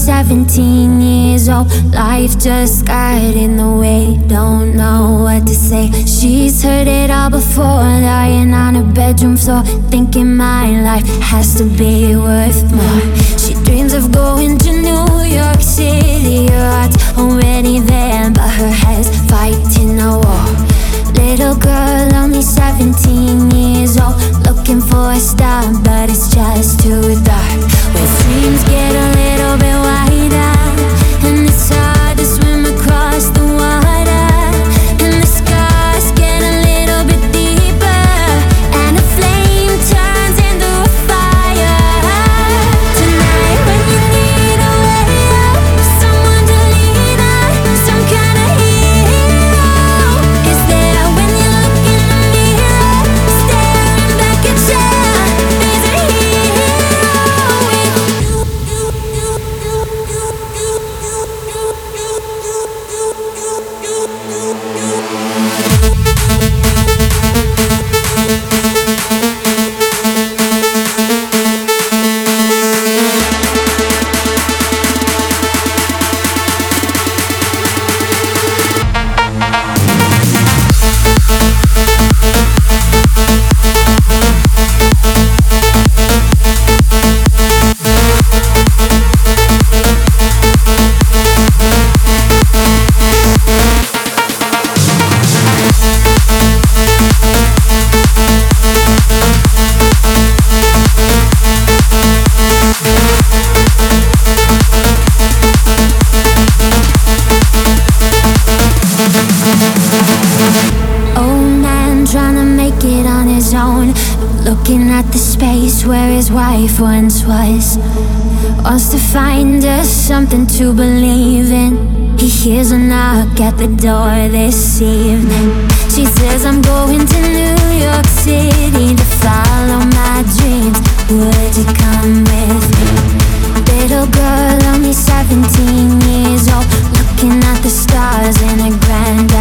17 years old. Life just got in the way, don't know what to say. She's heard it all before, lying on her bedroom floor, thinking my life has to be worth more. She dreams of going to New York City. Her heart's already there, but her head's fighting a war. Little girl, only 17 years old, looking for a star, but it's just too dark. Where dreams get a little bit wider, and it's hard to swim across the water, and the scars get a little bit deeper, and a flame turns into a fire. Tonight when you need a way up, someone to lean on, some kind of hero is there when you look in the mirror, staring back at you. There's a hero with you. Old man trying to make it on his own, looking at the space where his wife once was. Wants to find us something to believe in. He hears a knock at the door this evening. She says, I'm going to New York City to follow my dreams. Would you come with me? Little girl, only 17 years old, looking at the stars in a grand